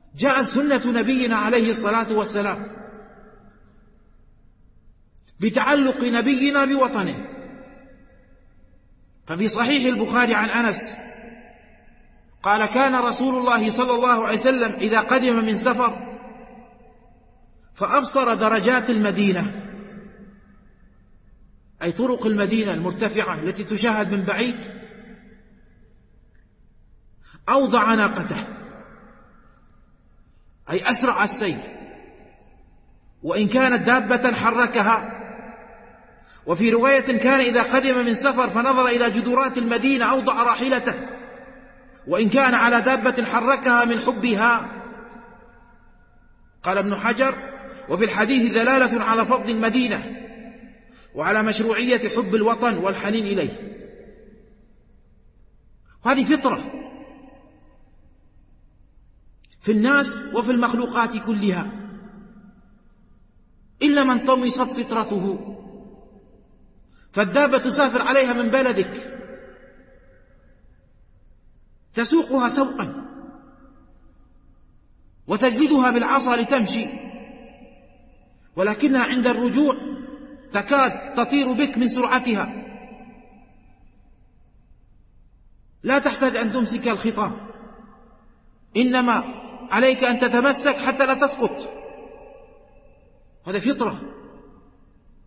جاءت سنة نبينا عليه الصلاة والسلام بتعلق نبينا بوطنه. ففي صحيح البخاري عن أنس قال: كان رسول الله صلى الله عليه وسلم إذا قدم من سفر فأبصر درجات المدينة، أي طرق المدينة المرتفعة التي تشاهد من بعيد، أوضع ناقته، أي أسرع السير، وإن كانت دابة حركها. وفي رواية: كان إذا قدم من سفر فنظر إلى جدرات المدينة أوضع راحلته، وإن كان على دابة حركها من حبها. قال ابن حجر: وفي الحديث دلالة على فضل المدينة وعلى مشروعية حب الوطن والحنين إليه. هذه فطرة في الناس وفي المخلوقات كلها، إلا من طمست فطرته. فالدابة تسافر عليها من بلدك، تسوقها سوقا وتجلدها بالعصا لتمشي، ولكنها عند الرجوع تكاد تطير بك من سرعتها، لا تحتاج أن تمسك الخطام، إنما عليك أن تتمسك حتى لا تسقط. هذا فطرة.